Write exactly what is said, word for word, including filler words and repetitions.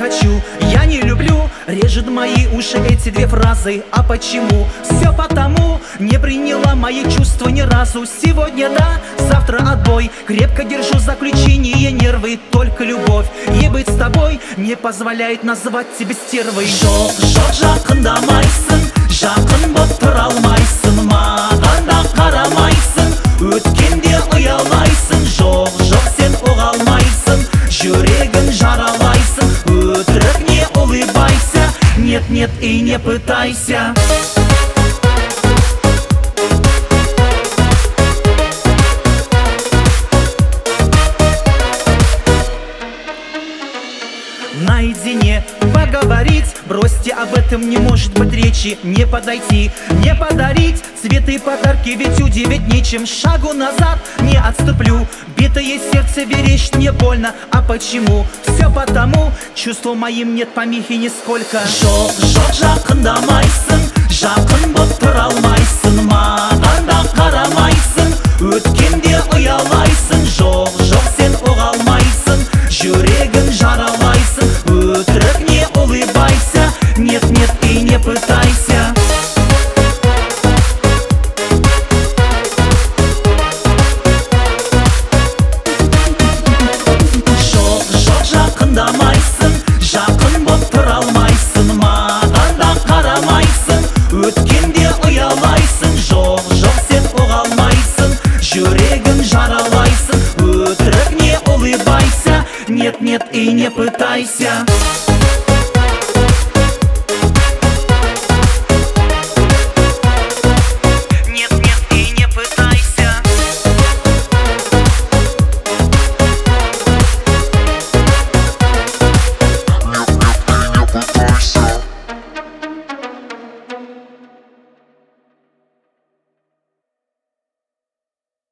хочу, я не люблю. Режет мои уши эти две фразы. А почему? Все потому, не приняла мои чувства ни разу. Сегодня да, завтра отбой. Крепко держу заключение нервы. Только любовь и быть с тобой не позволяет назвать тебя стервой. Жоқ, жоқ, жақындамайсың, жақын боп тұра алмайсың, маған да қарамайсың, өткенде ұялайсың. Жоқ, жоқ, сен оға алмайсың, жүрегін жаралайсың, өтірік не улыбайся, нет, нет и не пытайся. Наедине поговорить, бросьте, об этом не может быть речи. Не подойти, не подарить цветы, подарки, ведь удивить нечем. Шагу назад не отступлю, битое сердце верещит, мне больно. А почему? Все потому, чувству моим нет помехи нисколько. Жоқ, жоқ, жақындамайсың, жақын боп тұра алмайсың, маған да қарамайсың, өткенде ұялайсың. Жоқ, жоқ, сен оға алмайсың, жүрегін жаралайсың, өтірік не улыбайся, нет, нет и не пытайся. Жоқ, жоқ, жақындамайсың, жақын боп тұра алмайсың, маған да қарамайсың, өткенде ұялайсың. Жоқ, жоқ, сен оға алмайсың, жүрегін жаралайсың, өтірік не улыбайся, нет, нет и не пытайся.